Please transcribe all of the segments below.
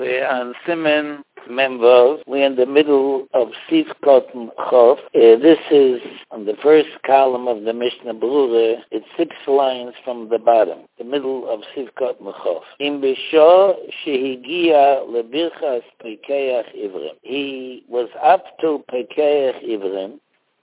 We're on Siman Memvov. We're in the middle of Sivkot Chof. This is on the first column of the Mishnah Berurah. It's 6 lines from the bottom, the middle of Sivkot Chof. Im Bisho shehigia lebirchas Pekeach Ivrim. He was up to Pekeach Ivrim.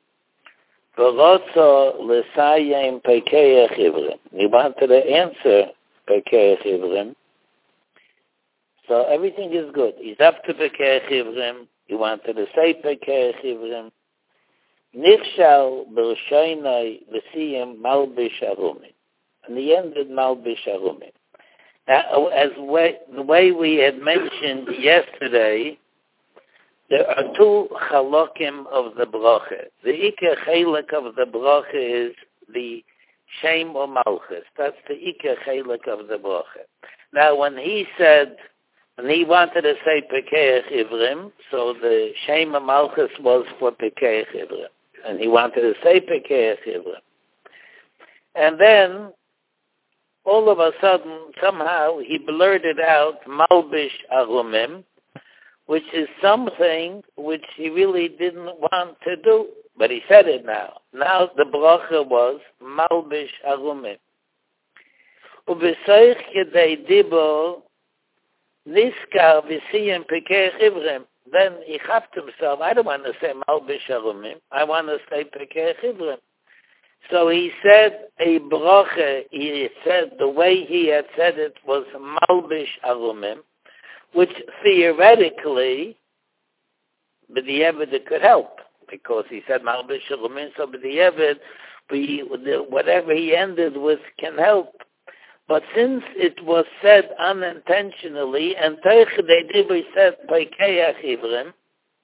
V'rotzo l'sayim Pekeach Ivrim. He wanted to answer Pekeach Ivrim. So everything is good. He's up to Pekeach Ivrim. He wanted to say Pekeach Ivrim. Nichshal b'roshoynoi v'siyim malbish arumim. And he ended malbish arumim. Now, the way we had mentioned yesterday, there are 2 chalokim of the bracha. The ikar chelak of the bracha is the Shem or Malchus. That's the ikar chelak of the bracha. Now, when he wanted to say Pekeach Ivrim, so the Shem or Malchus was for Pekeach Ivrim. And he wanted to say Pekeach Ivrim. And then, all of a sudden, somehow, he blurted out Malbish Arumim, which is something which he really didn't want to do. But he said it now. Now the bracha was Malbish Arumim. Ubesoich kedei dibo niskar v'siyim Pekeach Ivrim. Then he chapped himself. I don't want to say Malbish Arumim. I want to say Pekeach Ivrim. So he said a bracha. He said the way he had said it was Malbish Arumim, which theoretically, b'diavad it could help, because he said Malbish Arumim, so b'diavad, whatever he ended with can help. But since it was said unintentionally, and Teichidei Dibur said Pekeach Ivrim,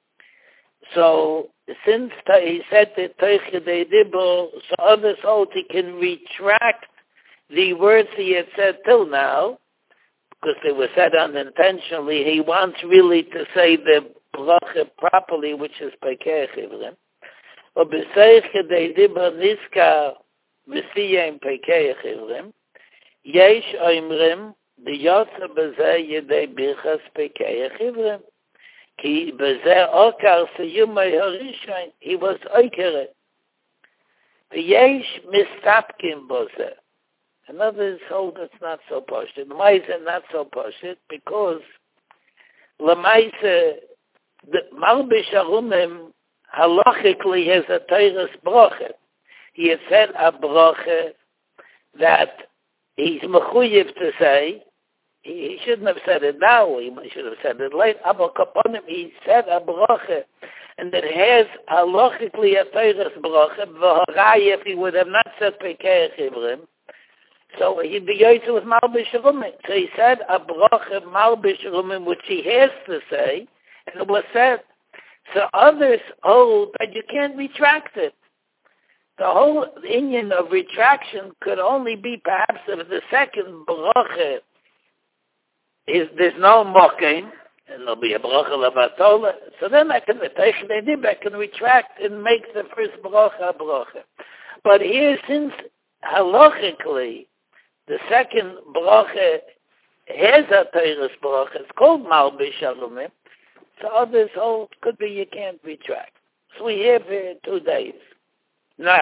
so since he said the Teichidei Dibur, so others hold he can retract the words he had said till now, because they were said unintentionally. He wants really to say the bracha properly, which is Pekeach Ivrim. Or b'seich kedei dibur niskar v'siyim Pekeach Ivrim. Yesh oimrim b'yotza b'zeh yedei birchas Pekeach Ivrim. Ki b'zeh okar siyumay harishon. He was oikeret. V'yesh mistapkim b'zeh. And others hold it's not so poshut. L'maisa not so poshut because l'maisa the Malbish Arumim halachically has a Torah's bracha. He had said a bracha that he's mechuyev to say. He shouldn't have said it now. He should have said it later. Abba Kaponim, he said a bracha, and it has halachically a Torah's bracha. V'haraya, if he would have not said Pekeach Ivrim, so he'd be yoytze with Malbish Arumim. So he said a bracha Malbish Arumim, which he has to say, and it was said. So others hold that you can't retract it. The whole inyan of retraction could only be perhaps if the second bracha there's no mocking, and there'll be a bracha lebatola. So then I can retract and make the first bracha a bracha. But here, since halachically the second bracha has a Torah's bracha, it's called Malbish Arumim, so others hold could be you can't retract. So we have here 2 days. Now,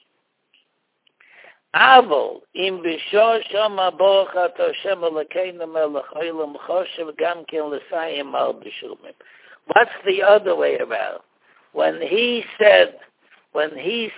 Avol im b'shor shama boruch ato Hashem Elokeinu melech olam choshev gam ken l'sayim Malbish Arumim. What's the other way around? When he said Malbish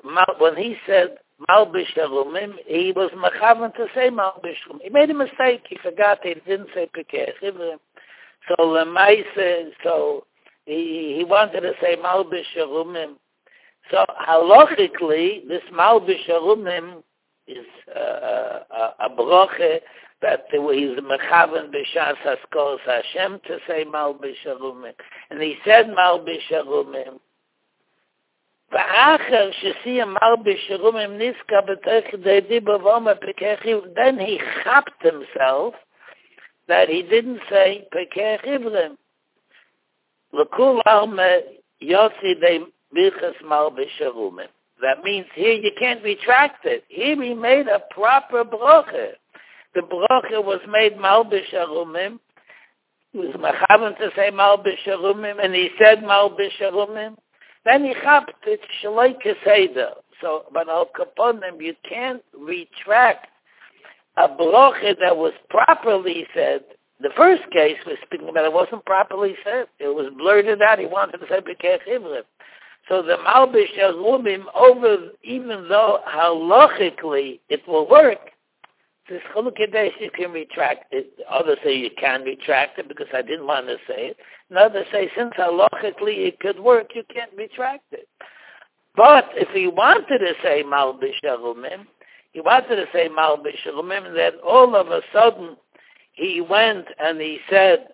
Arumim, he was mechavan to say Malbish Arumim. He made a mistake. He forgot he didn't say Pekeach Ivrim. So Lemaise, so he wanted to say Malbish Arumim. So halachically, this Malbish Arumim is a bracha that he's mechavan b'shas haskos Hashem to say Malbish Arumim, and he said Malbish Arumim. V'acher shesiyam Malbish Arumim niska b'teichidei dibur v'omer Pekeach Ivrim. Then he chapped himself that he didn't say Pekeach Ivrim. L'kul alma yotzi de birchas Malbish Arumim. That means here you can't retract it. Here he made a proper bracha. The bracha was made Malbish Arumim, He was mechaven to say Malbish Harumim, and he said Malbish Harumim. Then he chapped it Shaloi Keseda. So, but Al Kaponim, you can't retract a bracha that was properly said. The first case we're speaking about, it wasn't properly said. It was blurted out. He wanted to say Pekech Ivrim. So the Malbish Harumim, over, even though halachically it will work, this Chulukadesh you can retract it. Others say you can retract it because I didn't want to say it. And others say since halachically it could work, you can't retract it. But if he wanted to say Malbish Harumim, then all of a sudden he went and he said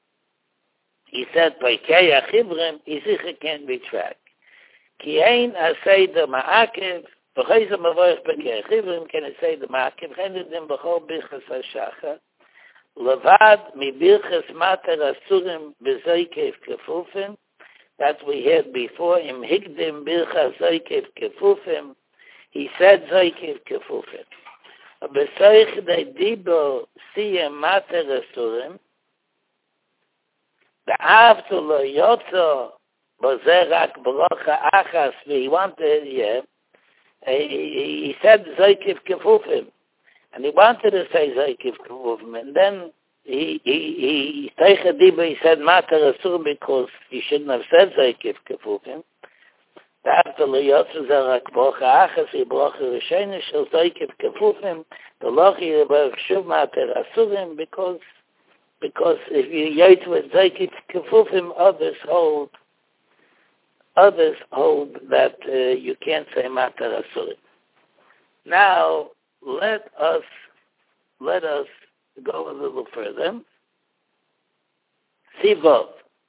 Pekech Ivrim, he can't retract. Ki ein aseder ma'akev, v'chayza mavoich Pekech Ivrim, can it say the ma'akev, chenedim b'chol birchas ha'shacha, levad mi birchas mater asurim b'zoikev kefufim, that we heard before, im higdim birchas zoikev kefufim, he said zoikev kefufim. B'soich de dibo siyem mater asurim, b'avtu lo yotzo, Bozerak Barocha Achas, he wanted, he said Zoikiv Kefufim, and he wanted to say Zoikiv Kefufim, and then he said Mater Asur because he shouldn't have said Zoikiv Kefufim. After Leyotzu Zerak Barocha Achas, he Barocha Rishayna Shel Zoikiv Kefufim, the Lochi Baruch Shuv Mater Asurim, because if you yait with Zoikiv Kefufim, others hold that you can't say Matar Asurim. Now, let us go a little further. Sivov.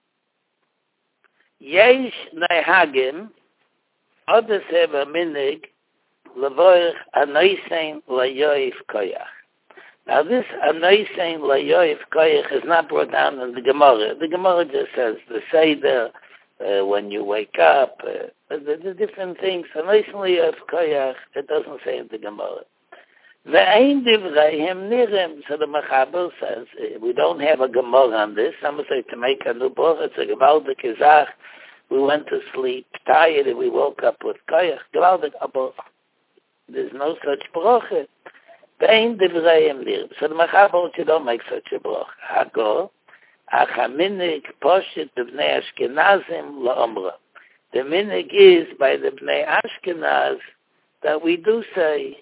Yesh Nehagim, others have a minig, Levoich Anoisein Layoif Koyach. Now, this Anoisein Layoif Koyach is not brought down in the Gemara. The Gemara just says the Seder, when you wake up, the different things. And recently of Koyach, it doesn't say in the Gemara. Ve'ein divrayim nirim. So the Mechaber says, we don't have a Gemara on this. Some say to make a new bracha, it's a Gevaldik Izach. We went to sleep tired and we woke up with Koyach. Gevaldik Abba. There's no such bracha. Ve'ein divrayim nirim. So the Mechaber, you don't make such a bracha. Hago. Achaminig poshit b'bnei Ashkenazim la'omra. The minig is by the bnei Ashkenaz that we do say.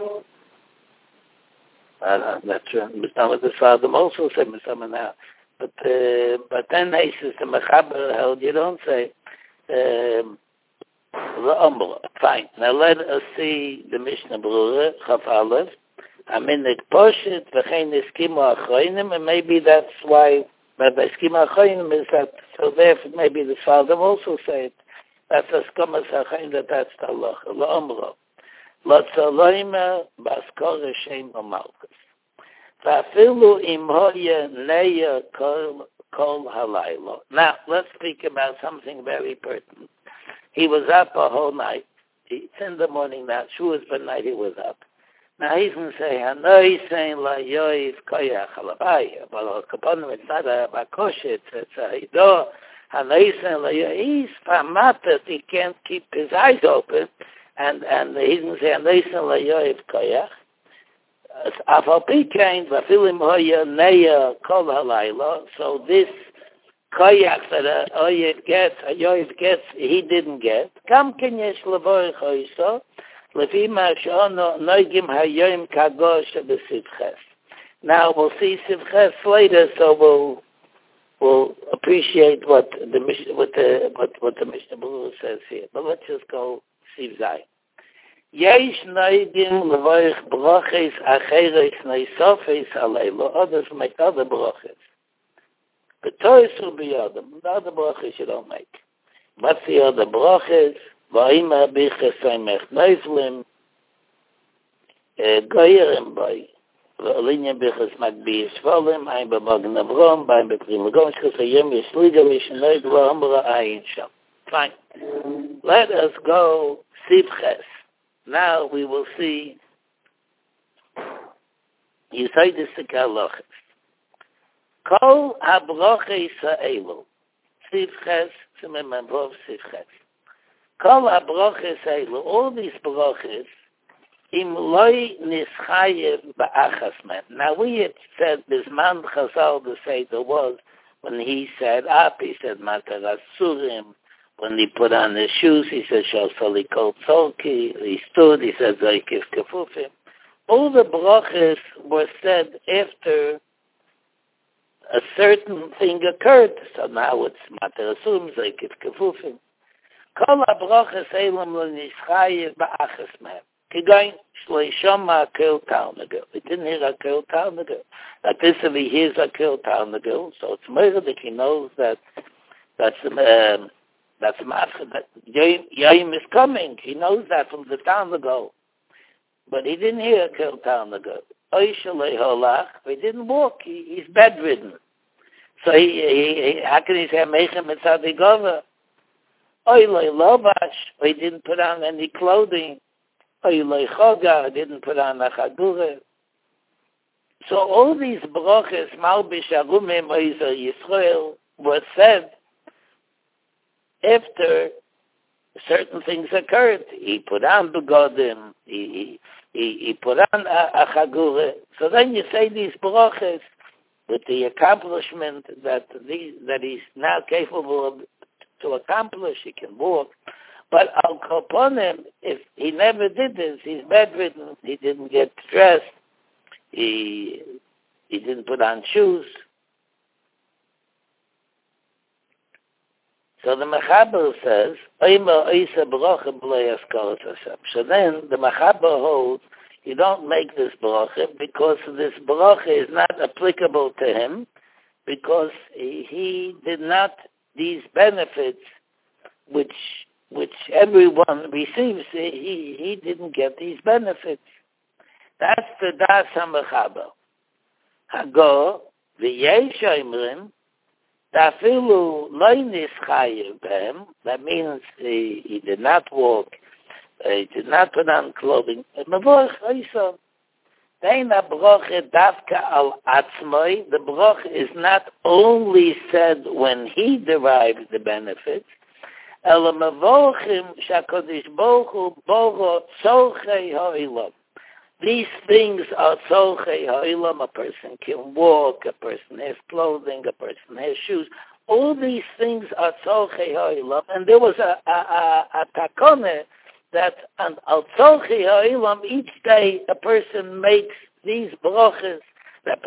That's true. But the father also said Misama now. But then he says the Mechaber held you don't say la'omra. Fine. Now let us see the Mishnah Berurah Chaf Aleph. Aminik poshit v'chein iskimu achroinim, and maybe that's why. But by Skima Achayim is that, so therefore maybe the father also said, that's a Skama Achayim, that's the Allah, La'omro. L'tzaloyma Baskor Hashem Malchus. V'afilu im hoya neya kol halaylo. Now, let's speak about something very pertinent. He was up a whole night. It's in the morning now. Sure, but night he was up. Now he's going to say, Hanoi saying la yoiv koyach alabaya, but al kaponim it's not a bakoshit, it's a hido. Hanoi saying la yoiv, he's pamatat, he can't keep his eyes open, and he's going to say, Hanoi saying la yoiv koyach. Afal pikein, vafilim hoya neya kol halayla, so this koyach that a yoiv gets, he didn't get. Kam ken yesh levoich hoyso, now we'll see Sivches later, so we'll appreciate what the Mishnah Berurah says here. But let's just go Sivzai. Yesh noigim levoich brachis acheres neisofes aleilu. Others make other brachis. But Torah will be other. The other brachis you don't make. What's the other brachis? Va'ima bicha saimech neiflim, goyerem boy, va'alinya bicha smagbi yisvolim, ayin b'magen avrom, ayin b'prim l'gom, shkosayim yishliga mishnoi dva'amra ayin sham. Fine. Let us go Sivches. Now we will see Yisaydis Kalachis. Kol ha-broches ha'elu. Sivches, Tzimmermanvov Sivches. Kol ha-broches ha'elu. All these broches, im loy nischayev ba'achas man. Now we had said, Bisman Chazal, the Seder was, when he said up, he said Matarasurim. When he put on his shoes, he said Shal Salikol Tzolki. He stood, he said Zaykif Kefufim. All the brachas were said after a certain thing occurred. So now it's Matarasurim, Zaykif Kefufim. Kol ha-brachas elam lo nischayev ba'achas man. Kigain shleishama akel talmagel. We didn't hear akel talmagel. That this if he hears akel talmagel, so it's more that he knows that's matzah. That Yom is coming. He knows that from the talmagel, but he didn't hear akel talmagel. Oishalei holach. He didn't walk. He's bedridden. So he how can he say meichem etzadigova? Oilei lobash. He didn't put on any clothing. Oilei choga, didn't put on a chagure. So all these broches, Malbish Arumim Oizer Yisrael, were said after certain things occurred. He put on begodim, he put on a chagure. So then you say these broches with the accomplishment that he's now capable of to accomplish. He can walk. But Al Koponim, if he never did this, he's bedridden, he didn't get dressed, he didn't put on shoes. So the Mechaber says, so then the Mechaber holds, you don't make this bracha because this bracha is not applicable to him, because he did not, these benefits which everyone receives, he didn't get these benefits. That's the Das HaMechaber. Hago, v'yesh oimrim, tafilu lo nischayev behem, that means he did not walk, he did not put on clothing. Mevorach oisam. Dein ha-broche davka al atzmoi, the broche is not only said when he derives the benefits, Ela mevorchim shakadosh baruch hu boro tzorchei ha'olam. These things are tzorchei ha'olam. A person can walk, a person has clothing, a person has shoes. All these things are tzorchei ha'olam. And there was a takone that al tzorchei ha'olam, each day a person makes these broches, that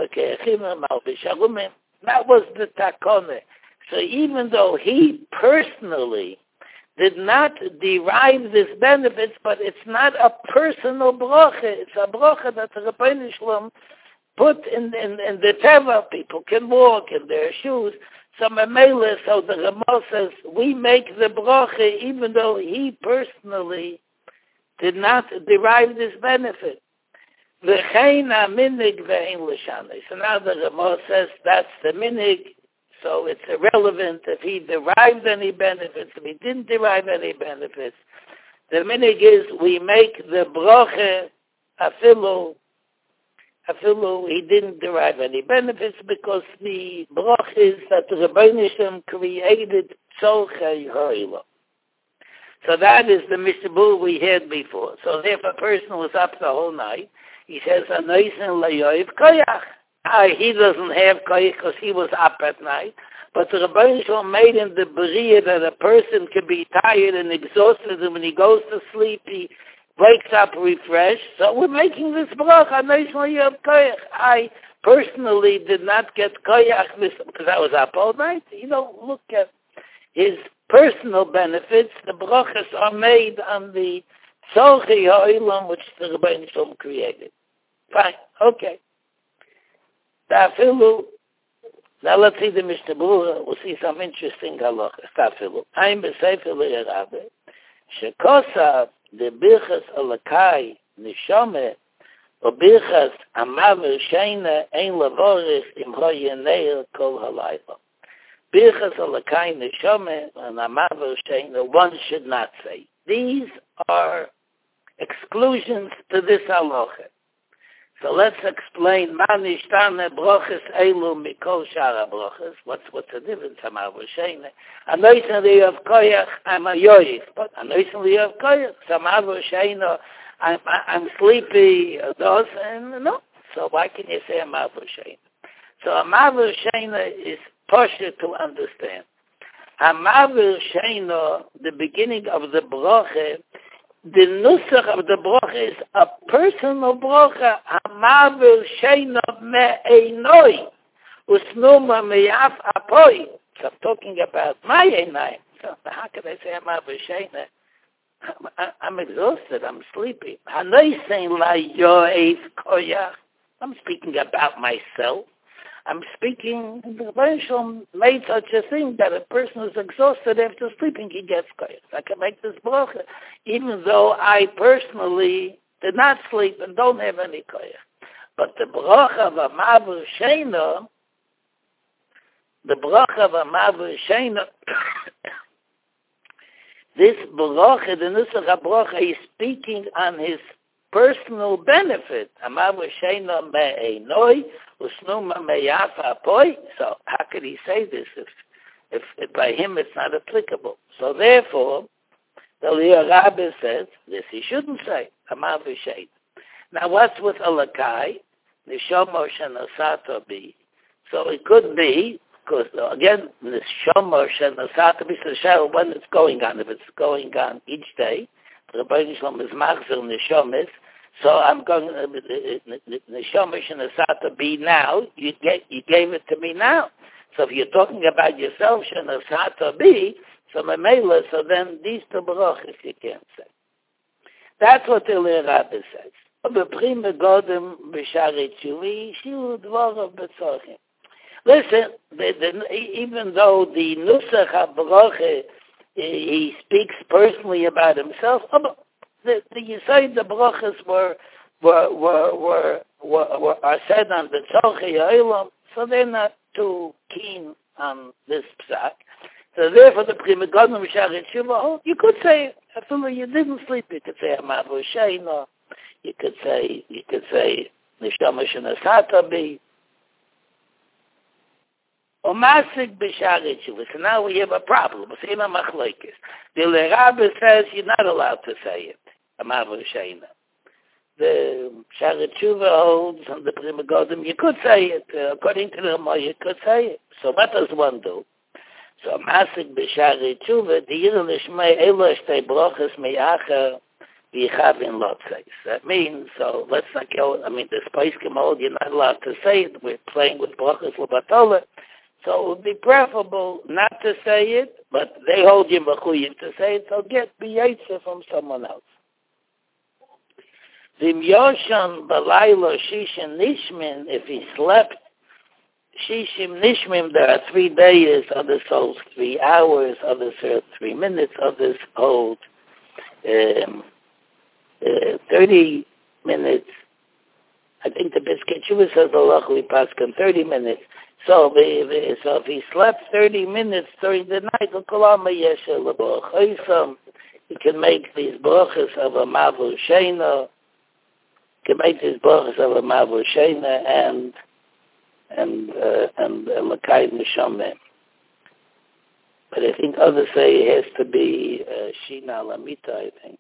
was the takone. So even though he personally did not derive this benefits, but it's not a personal bracha. It's a bracha that the Rebbeinu Shalom put in the teva. People can walk in their shoes. So Mamela, so the Ramah says, we make the bracha even though he personally did not derive this benefit. V'chein ha-minig v'ein l'shanei. So now the Ramah says that's the minig. So it's irrelevant if he derived any benefits, if he didn't derive any benefits. The minig is we make the bracha afilu he didn't derive any benefits because the bracha is that the Rebbeinu Shalom created tzorchei ha'olam. So that is the mishabur we had before. So if a person was up the whole night, he says, Anoisen layoiv koyach. He doesn't have koyach because he was up at night. But the Rebbeinu Shalom made in the Beriah that a person can be tired and exhausted, and when he goes to sleep, he wakes up refreshed. So we're making this bracha, Anoisen layoiv koyach. I personally did not get koyach because I was up all night. You don't look at his personal benefits. The brachas are made on the tzorchei ha'olam which the Rebbeinu Shalom created. Fine, okay. Tafilu. Now let's see the Mishnah Berurah. We'll see some interesting halachas. Tafilu. I'm b'sefer le'erabe. Shekosav the birchas alakai nishome or birchas amaver sheina ein lavorich im hoyeneir kol halayla. Birchas alakai nishome and amaver sheina one should not say. These are exclusions to this halacha. So let's explain. Man ishtane broches elu mikol shara broches. What's the difference? Amar v'sheina. Anoisli of koyach, I'm a yoyif. But anoisli of koyach, amar v'sheina, I'm sleepy. And no. So why can you say amar v'sheina? So amar v'sheina is posher to understand. Amar v'sheina, the beginning of the broche. The nusach of the brocha is a personal brocha. Hamavel sheina me'einoi usnuma meyaf apoi. So I'm talking about my einai. So how can I say hamavel sheina? I'm exhausted. I'm sleepy. Hanoisein la yoev koyach. I'm speaking about myself. I'm speaking, the Rebbe made such a thing that a person is exhausted after sleeping, he gets koyach. I can make this bracha, even though I personally did not sleep and don't have any koyach. But the bracha of a maver sheina, this bracha, the nusach bracha, is speaking on his personal benefit. Amavu sheina me'einoi usnuma me'yafa apoi. So how could he say this if by him it's not applicable? So therefore, the Lior Rabbi says this he shouldn't say. Amavu sheina. Now what's with alakai? Nishomo shenasato bi. So it could be because again nishomo shenasato bi. So when it's going on, if it's going on each day. The Rebbeinu Shalom is machzir neshomis, so I'm going neshomis and asata be now. You gave it to me now. So if you're talking about yourself, shenasata be, so memela, so then these two brachos you can't say. That's what the Lior Rabbi says. B'prima godem b'shari tshuvi shiu dvorav b'tzochim. Listen, even though the nusach habracha he speaks personally about himself. The Yisayid, the brachas are said on the Tzorchei Ha'olam, so they're not too keen on this psak. So therefore, the Prima Godem Shari Tshuva, you could say, if you didn't sleep, you could say Amavu Sheina, you could say Neshama Shenasata Bi. So now we have a problem. The Lior Rabbi says you're not allowed to say it. Amavu sheina. The Shari Tshuva holds on the Prima Godem, you could say it. According to the Ramah, you could say it. So what does one do? So Masik b'Shari Tshuva, the Yidel Ishmei Elo Shtei Brochas Me'acher V'Yichavin Lotzais. That means, so let's not go, the Spice Gemol, you're not allowed to say it. We're playing with Brochas L'Batola. So it would be preferable not to say it, but they hold you mechuyim to say it, so get b'yetzer from someone else. V'im yoshan b'laylo shishim nishmin, if he slept shishim nishmim, there are 3 days, others hold 3 hours, others hold 3 minutes, others hold 30 minutes. I think the Piskei Teshuva says Allah we pass 30 minutes. So if he slept 30 minutes during the night, he can make these brachas of a mavu sheina. He can make these brachas of a mavu sheina and lakai neshama. But I think others say it has to be shina lamita. I think.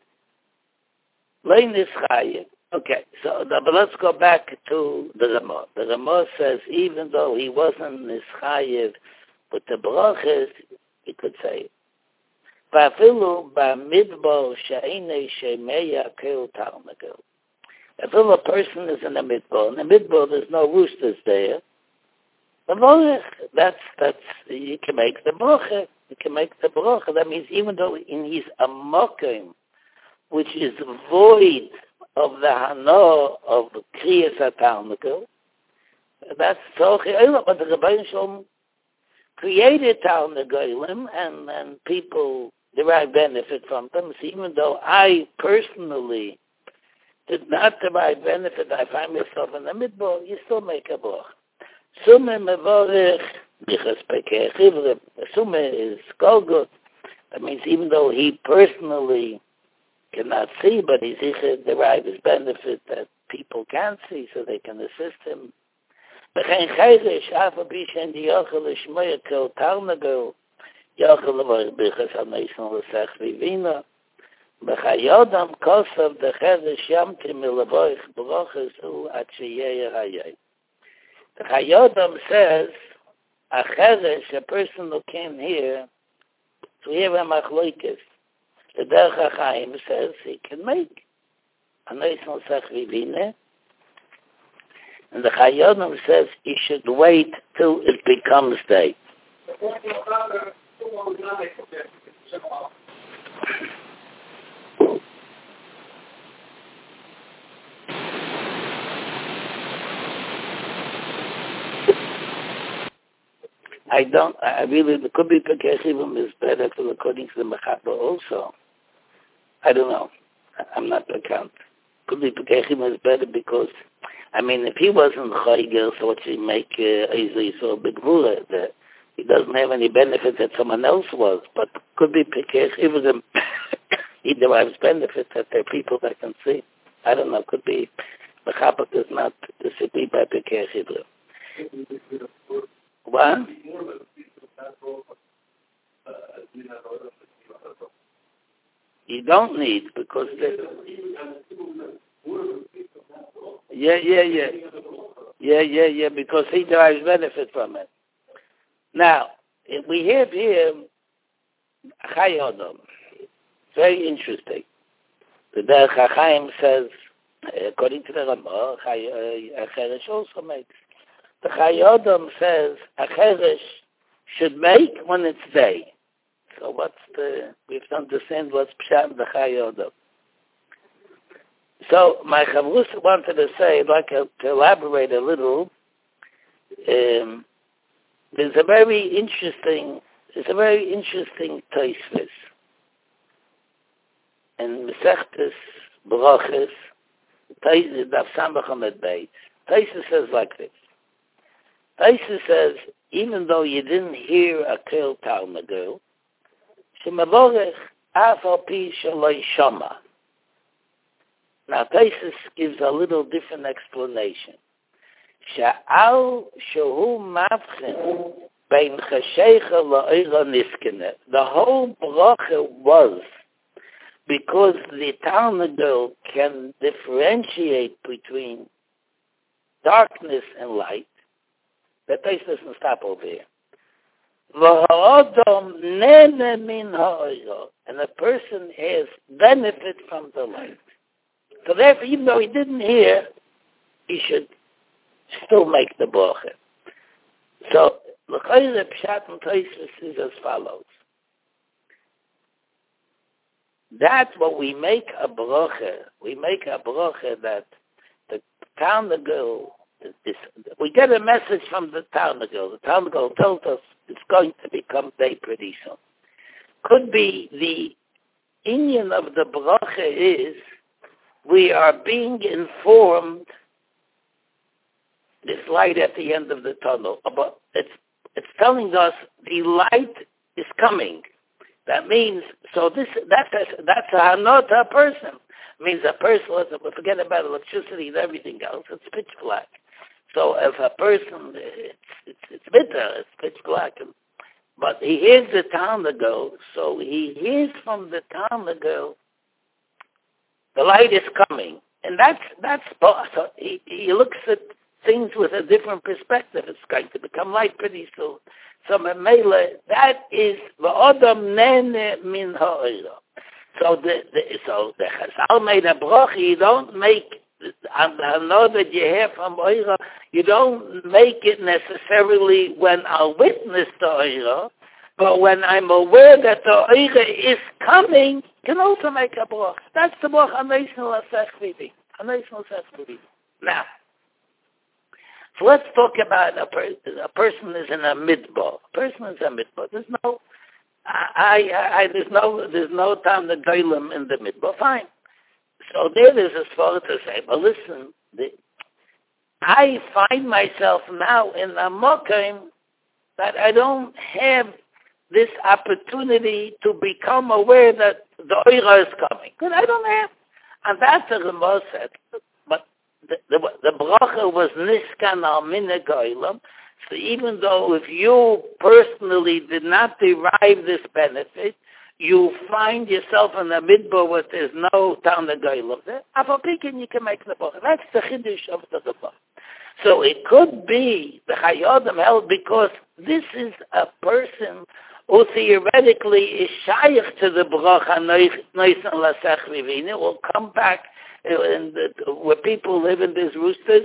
Lein is chayim. Okay, so but let's go back to the Ramah. The Ramah says even though he wasn't nischayev with the brachas, he could say, "Va'afilu ba'midbar she'enei shemeya kel tarnagel." If a person is in the midbar there's no roosters there, that's you can make the bracha. You can make the bracha. That means even though he's a mokim, which is void of the hana of kriyas hatarnagel, that's tzorchei ha'olam. But the Rebbeinu Shalom created tarnagelim, and people derive benefit from them. So even though I personally did not derive benefit, I find myself in the midbar, you still make a bracha. Sume mevorech bichas pekei chivrim. Sume is golgot. That means even though he personally cannot see, but he derive his benefit that people can't see, so they can assist him. B'chein chayrish, afa bishen di yochel l'shmoya kel tarnagel, yochel l'vorich bichas ha-neisen l'sech vivina. B'chayodam kosav de chayrish yamti milavorich broches u at sheyeh hayay. The Chayodam says, a chayrish, a person who came here, to hear a machloikis, the Derech HaChaim says he can make a neisen l'sech vivina. And the Chayodam says he should wait till it becomes day. I really, it could be Pekei Chivrim is better according to the Mechaber also. I don't know. I'm not account. Could be Pekei Chivrim is better because, I mean, if he wasn't Chayger, so what should he make easily so big Vura? He doesn't have any benefit that someone else was, but could be Pekei Chivrim. He derives benefit that there are people that can see. I don't know. Could be Mechaber does not disagree by Pekei Chivrim. What? You don't need because because he derives benefit from it. Now, if we have here Chayodam, very interesting. The Derech HaChaim says, according to the Ramah, Chayrish also makes. The Chayodam says a chayrish should make when it's day. So we have to understand what's pshat in the Chayodam. So my Chavrus wanted to say, I'd like to elaborate a little. There's a very interesting Tosfos in Mesechtes Brachos, Daf Samach Amud Beis. Tosfos says like this. Tosfos says, even though you didn't hear a Kel Tarnagel, Shemavorech Af al Pi Shaloi Shama. Now Tosfos gives a little different explanation. Sha'al Shehu Mavchen Bein Chashecha La'ira Niskene. The whole bracha was because the Tarnagel can differentiate between darkness and light. The Tosfos doesn't stop over here. And a person has benefit from the light. So therefore, even though he didn't hear, he should still make the bracha. So the pshat and Tosfos is as follows. That's what we make a bracha. We make a bracha that the Tarnagel. We get a message from the Tarnagel. The Tarnagel tells us it's going to become day pretty soon. Could be the inyan of the bracha is we are being informed this light at the end of the tunnel. But it's telling us the light is coming. That means that's a hanot a person. It means a person, forget about electricity and everything else. It's pitch black. So if a person, it's bitter, it's pitch black. But he hears the Tarnagel, so he hears from the Tarnagel, the light is coming. And that's so he looks at things with a different perspective. It's going to become light pretty soon. So Memele, that is the Adam Nene Min Ha'ira. So the Chazal made a bracha. You don't make, I know that you hear from Oira, you don't make it necessarily when I'll witness the Oira, but when I'm aware that the Oira is coming, can also make a bracha. That's the bracha Haneisen L'Sech Vivi. Now, so let's talk about a person is in a midbar. A person is a midbar. There's no time to goylem in the midbar. Fine. So there is a svara to say, but listen, I find myself now in a mokim that I don't have this opportunity to become aware that the oira is coming. Because I don't have. And that's a Ramah said. But the bracha was niskan al mina goylam. So even though if you personally did not derive this benefit, you find yourself in the midbar where there's no town of goylam there. After picking, you can make the bracha. That's the chiddush of the bracha. So it could be the Chayodim held because this is a person who theoretically is shaykh to the bracha noisan lasech vivina, will come back where people live in these roosters.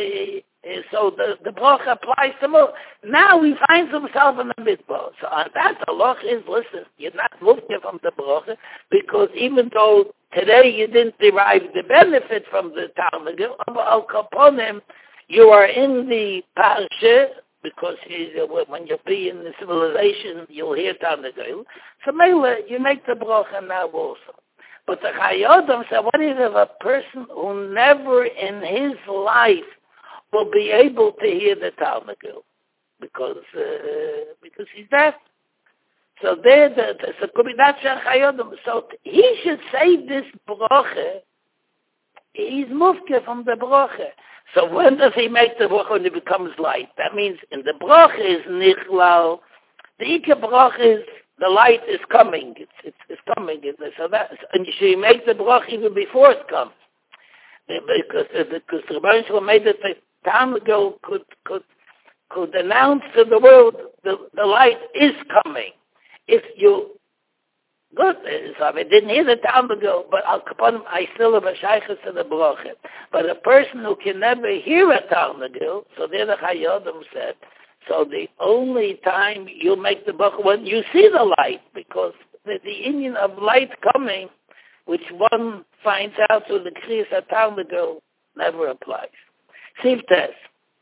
So the bracha applies to him. Now he finds himself in the midbar. So on that, the law is, listen, you're not looking from the bracha because even though today you didn't derive the benefit from the Talmud, al kaponim, you are in the parsha because when you be in the civilization, you'll hear Talmud. So Mela, you make the bracha now also. But the Chayodim said, what if a person who never in his life will be able to hear the Talmud because he's deaf? So there, so could be that's a Chayodim. So he should say this bracha. He's mufke from the bracha. So when does he make the bracha when it becomes light? That means in the bracha is nichlal. The ikar bracha is the light is coming. It's coming. So that and you should make the bracha even before it comes, because the Rebbeinu Shalom made it the Talmud could announce to the world the light is coming. If you good, so I didn't hear the Talmud go, but Al Kaponim, I still have a shaykhus to the bracha. But a person who can never hear a Talmud go, so there the Chayodim said, so the only time you'll make the bracha when you see the light, because the union of light coming, which one finds out through the Kriyas Talmud go, never applies. Siv Tes.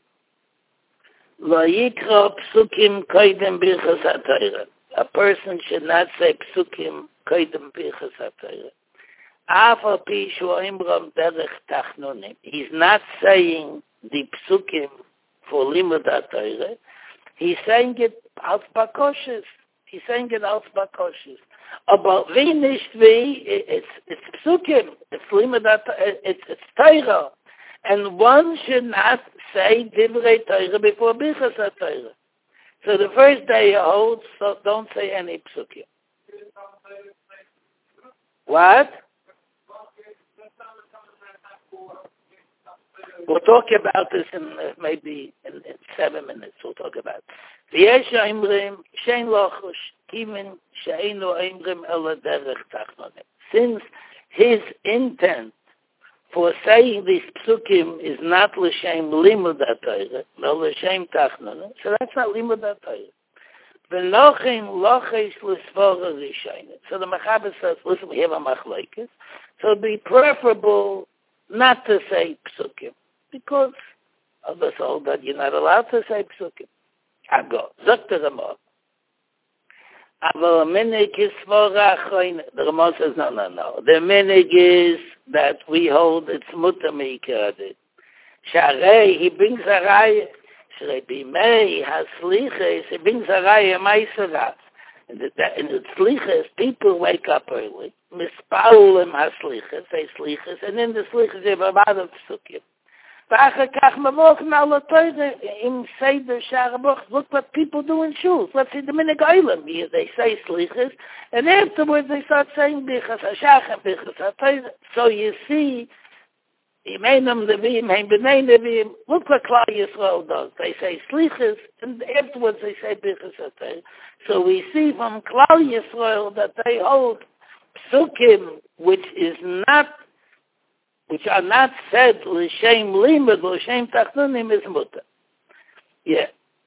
Lo yikra psukim koydem birchas HaTorah. A person should not say psukim koydem birchas HaTorah. Afal pi shu'imram derech tachnonim. He's not saying the psukim for limud HaTorah. He's saying it als bakoshes. He's saying it als bakoshes. Aber wie nicht wie, it's psukim, it's limud HaTorah, it's Torah. And one should not say divrei Torah before birchas HaTorah. So the first day you hold, so don't say any psukim. What? We'll talk about this in maybe in 7 minutes. We'll talk about it. V'yesh ha'imrim shein lochush kimin she'einu ha'imrim ela derech tachnonim. Since his intent for saying these psukim is not l'shem limud HaTorah, no l'shem tachnonim, so that's not limud HaTorah. V'nochin lochesh l'svora rishonim. So the Mechaber says, listen, we have a machlokes, so it'd be preferable not to say psukim, because of the soul that you're not allowed to say psukim. Ago, Zok the Ramah. Aval minig is svora achoin. The Ramah says, no. The minig is that we hold it's mutter meikadit. Sharei, he brings a raya. Shrei bimei hasliches, he brings a raya meiserat. And the sliches, people wake up early, mispalulim hasliches, say sliches, and in the sliches they have a lot of psukim. Look what people do in shuls. Let's see the minig olam. They say sliches, and afterwards they start saying bichas hashachem, bichas hatayr. So you see, look what Klal Yisrael does. They say sliches, and afterwards they say bichas hatayr. So we see from Klal Yisrael that they hold psukim, which are not said l'shem limud, l'shem tachnonim is mutter. Yeah.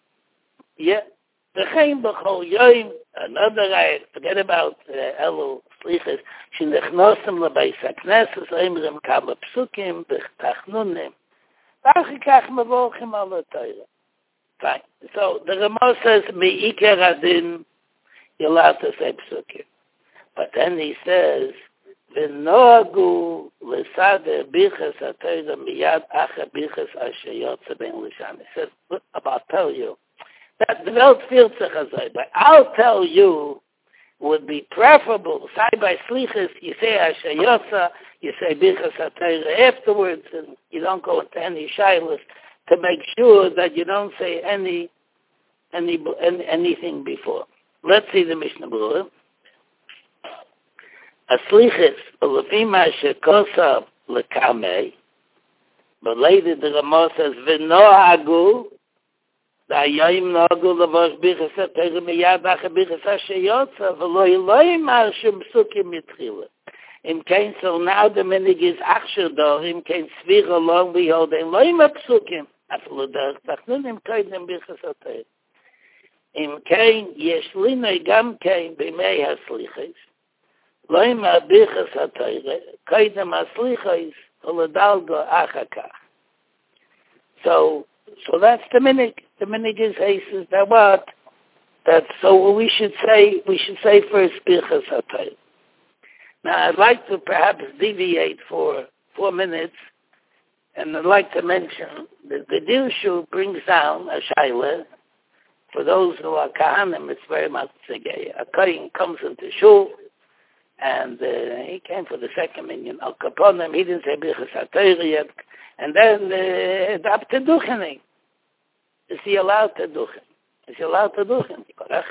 V'chein b'chol yoyim, another guy, forget about Elu Sliches, shenechnosim l'beis hakneses, oimrim kama psukim, b'tachnonim. V'achikach mevochim ala Torah. Fine. So the Ramah says, me'ikar adin, you're allowed to say psukim. But then he says, v'noagu l'sader bichas HaTorah miyad acher bichas asher yotze ben lishan. He says, I'll tell you, that the Welt feels sich azay, but I'll tell you would be preferable. Say by Slichas, you say Ashayotza, you say Birchas HaTorah afterwards, and you don't go into any Shilas to make sure that you don't say anything before. Let's see the Mishnah Berurah. Aslichas, Ulefima Shekosav Lekamei, but later the Ramah says, V'nohagu, Da'ayim nohagu levosh Birchas HaTorah miyad acha Birchas HaSheyotza, v'lo Elohim ar shum psukim mitchila. Im kein so now the minig is achsher dor, im kein svira long behold, Elohim psukim, aflo derech tachnunim koidem Birchas HaTorah. Im kein yesh linoi gam kein b'mei haslichis, Elohim Birchas HaTorah, koidem haslichis, uledalgo achakach. So that's the minig. The minig is hases that what? That so we should say first Birchas HaTorah. Now I'd like to perhaps deviate for 4 minutes, and I'd like to mention that the Dirshu brings down a shaila. For those who are Kahanim, it's very much gay. A Kohen comes into shul, and he came for the second minyan. Al Kaponim, he didn't say Birchas HaTorah yet, and then up to Duchening. Is he allowed to duchen? Is he allowed to duchen?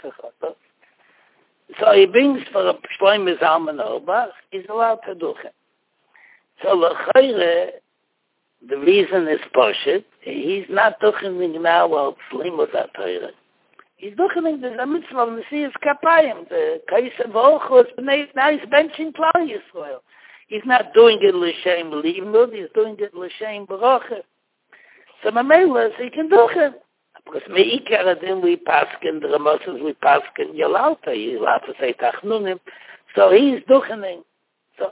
So he brings for a Shlomo Zalman Auerbach, he's allowed to duchen. So l'chayre, the reason is Poshet, he's not duchening now while Limud HaTorah. He's duchening the mitzvah of Nesias Kapayim, the Kaisa V'olchos, now he's benching Klal Yisrael. He's not doing it l'shem limud, he's doing it l'shem b'rocha. So Mamela, he can duchen. Because me'ikar adin we paskin, the Ramosas we paskin, you're allowed to say tachnunim. So he's duchening. So,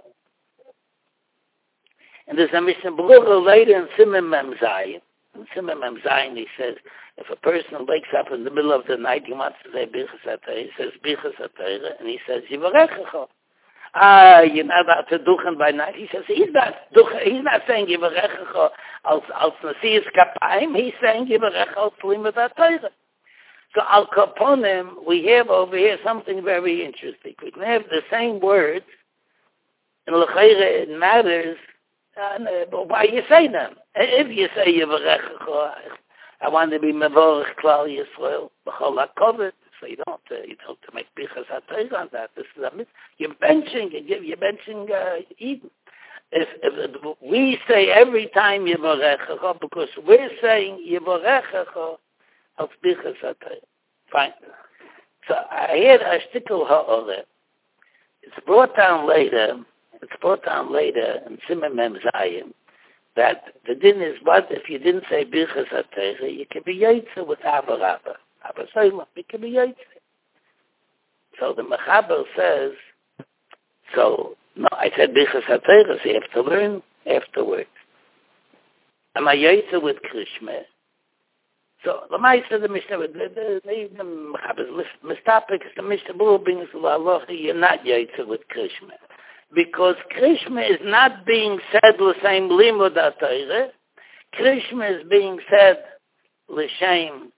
and there's a Mishnah Berurah later in Siman Mem Zayin. In Siman Mem Zayin he says, if a person wakes up in the middle of the night, he wants to say Birchas HaTorah, he says Birchas HaTorah, and he says Yivarechecha. You're not allowed to duchen by night. He says he's not saying Yivarechecha als Nesias Kapayim, he's saying Yivarechecha als Limud HaTorah. So Al Kaponim, we have over here something very interesting. We can have the same words, and l'chayre it matters why you say them. If you say Yivarechecha, I want to be Mevorach Klal Yisrael, B'chol HaKoved, so you don't to make Birchas HaTorah on that. This is a mitzvah. You're benching Eden. If we say every time Yivarechecha, because we're saying Yivarechecha of Birchas HaTorah. Fine. So I had a shtickle ha'oreh. It's brought down later in Siman Mem Zayin, that the din is what if you didn't say Birchas HaTorah, you can be Yotze with Abba Rabba. Abba Soila, you can be Yotze. So the Mechaber says, no, I said Birchas HaTorah, so you have to learn afterwards. Am I Yotze with Krishma? So the Ma'aseh the Mishnah, the Mechaber, Mistapik, the Mishnah Berurah brings the halacha, you're not Yotze with Krishma. Because Krishma is not being said l'shem limud HaTorah. Krishma is being said l'shem.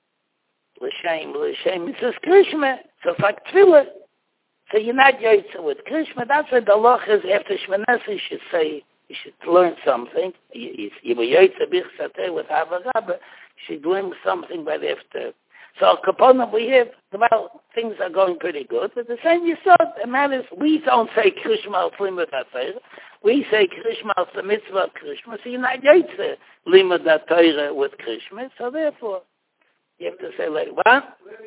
It says Krishma. So it's like Tefillah. So you're not Yotze with Krishma. That's what the law is. After Shmoneh, you should say, you should learn something. You were Yotze Birchas HaTorah with Abba Rabba. You should learn something right after. So Al Kaponim, we have, well, things are going pretty good. But the same you saw, the matter is, we don't say Krishma al Limud HaTorah. We say Krishma al the mitzvah of Krishma. So you're not Yotze Limud HaTorah with Krishma. So therefore, you have to say later, what?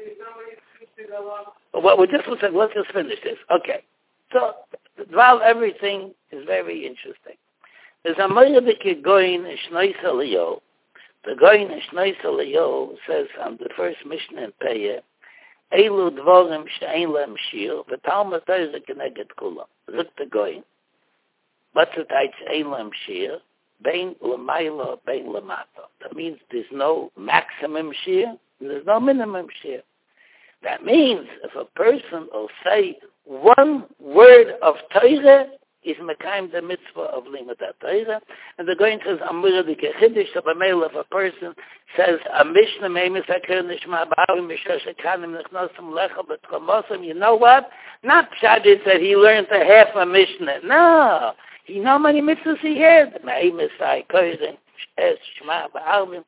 Well, we just said, let's just finish this. Okay. So, while everything is very interesting, there's a Moedik Goyin Shnois Eliyahu. The Goyin Shnois Eliyahu says on the first Mishnah in Peyah, Eilu Dvorim She'ein Lehem Shir, V'Talmud Torah Keneged Kulam. Look the Goyin. What's it Ein Lehem Shir? Bein L'mayla, Bein L'mata. That means there's no maximum shir, and there's no minimum shir. That means if a person will say one word of Torah, is mekayim the mitzvah of limud Torah, and the going says amura de kechiddish. So by mail if a person says a mishnah meimis haker nishma ba'arim mishosh kanim nechnosim lecha betchamosim, you know what? Not pshat is that he learned a half a mishnah. No, he know many mitzvahs he had. Meimis haker shma ba'arim.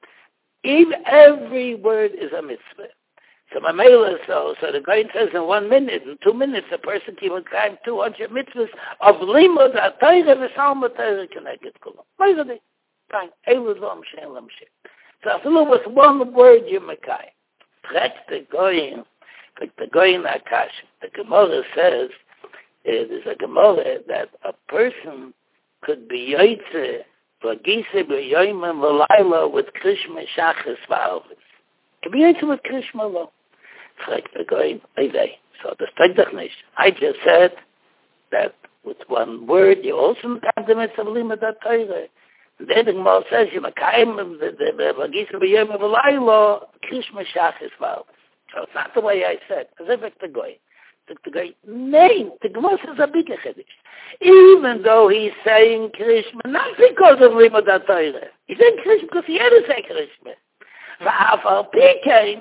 Every word is a mitzvah. So my mail is so the guy says in 1 minute, in 2 minutes, a person can climb 200 mitzvahs of limud Torah v'salma Torah connected kulam. Maybe fine. Eilud lo amshen lo amshen. So I feel with one word you mekai. That's the goyim, like the goyim Akash. The Gemara says, there's a Gemara that a person could be yoytze v'gise b'yoyim v'layla with krishma shachas v'alvis. Could be yoytze with krishma lo. Like the goyim, so the steigt nicht. I just said that with one word you also have the mitzvah of limud Torah. Then the Gemara says you mekayim the v'gisa b'yom v'laylo krishma shachis v'alvis. So it's not the way I said. As if it's the goyim. The goyim, name the Gemara says a big chiddush. Even though he's saying krishma not because of limud Torah. He's saying krishma because he had to say krishma. V'afal pikein.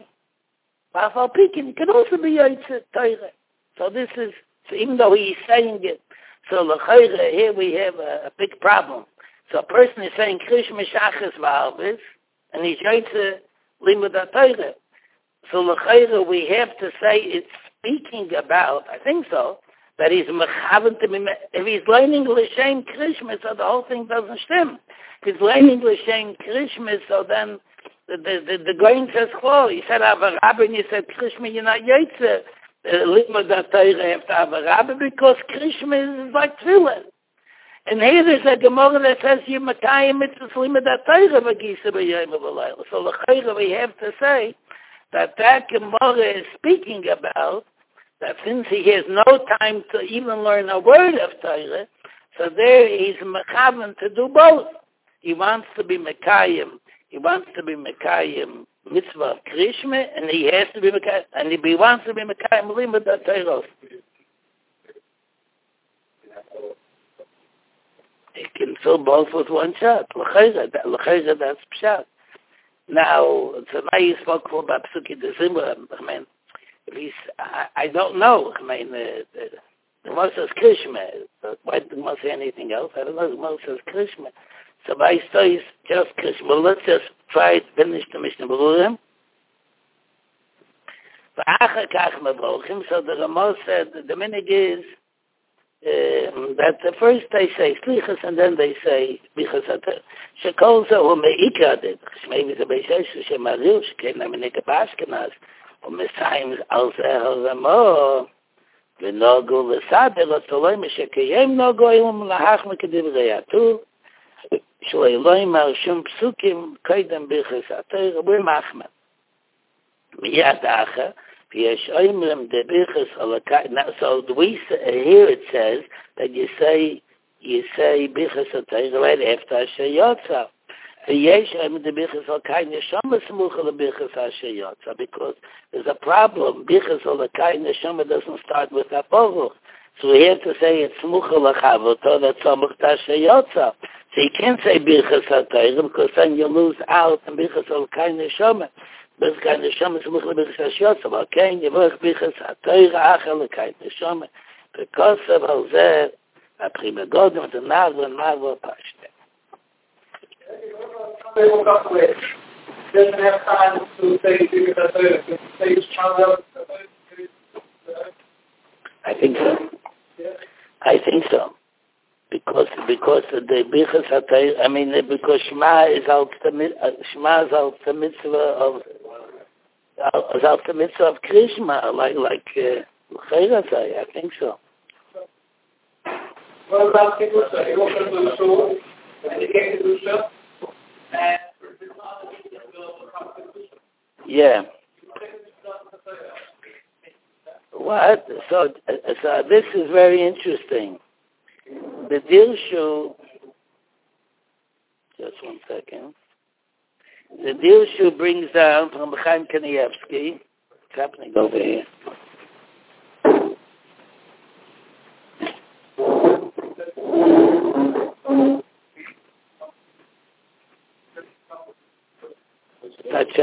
It can also be Yotzei Torah. So this is, so even though he's saying it, so l'chayre, here we have a big problem. So a person is saying Krishma Shachas V'alvis, and he's Yotzei Limud Torah. So l'chayre, we have to say it's speaking about, I think so, that he's mechaven to be, if he's learning L'Shem Krishma, so the whole thing doesn't stem. If he's learning L'Shem Krishma, so then the going says, "Oh, he said Ava Rabbi," and you said Krishma, you're not Yotzei Limud Torah after Ava Rabbi because Krishma is like Tefillin. And here there's a Gemara that says you mekayim mitzvahs limud Torah v'gisa b'yom v'layla. So l'chayra we have to say that Gemara is speaking about that since he has no time to even learn a word of Torah, so there he's mechaven to do both. He wants to be mekayim. He wants to be mekayim mitzvah of Krishma, and he has to be mekayim, and he wants to be mekayim limud Torah. He can fill both with one shot. L'chayra, that's pshat. Now, tonight you spoke about Psuki de Zimra. I mean, if he's, I don't know. I mean, the Gemara says Krishma. Why did the Gemara say anything else? I don't know. The Gemara says Krishma. So by studies just Krishma. Well, let's just try to finish the Mishnah Berurim. So the Gemara said the minig is that the first they say Slichas and then they say Bichas Ater. Shekol Zehu Me'ikra Did. Shmei V'Zeh Beishesh Shemaril Shekei Naminika Bashkenaz U'Mesayim Al Zeh HaRamah V'Nogu L'Sader L'Toloi Meshekeyem Nogu Elim L'Hach Mekedivrei Atur Shlei Loimar Shum Psukim Koidem Bichas Ater U'Machman Miyad Acher. So we say, here it says that you say Bichas HaTorah right after Asher Yotza. Because there's a problem. Bichas HaLakai Neshama doesn't start with Aporuch. So we have to say it's Smucha L'Chavoto, that's Samuch Tasher Yotza. So you can't say Bichas HaTorah because then you lose out in Bichas HaLakai Neshama. Bis kein Neshama ist mich lieber geschasst, aber kein Gewürch Bichas HaTorah Achel kein Neshama. Because of all that, a prima God und ein Nagel und Nagel Pashte. Doesn't have time to say Bichas HaTorah, to say Shana. I think so. I think so. Because the Bichas HaTorah, I mean, because Shema is out the mitzvah of Krishma, like Chayra, I think so. What about people say, you walk into the shul, and you get to the shul, and yeah. What? So this is very interesting. The Dirshu, just 1 second. The Dirshu brings down from Chaim Kanievsky. What's happening over here?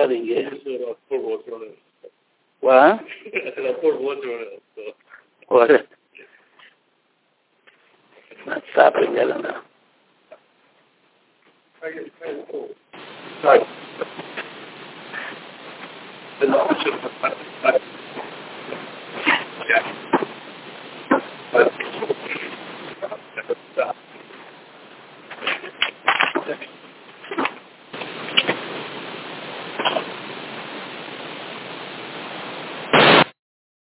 shutting it. What? What? Not stopping that enough. Yeah.